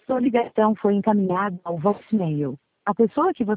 Sua ligação foi encaminhada ao voicemail. A pessoa que você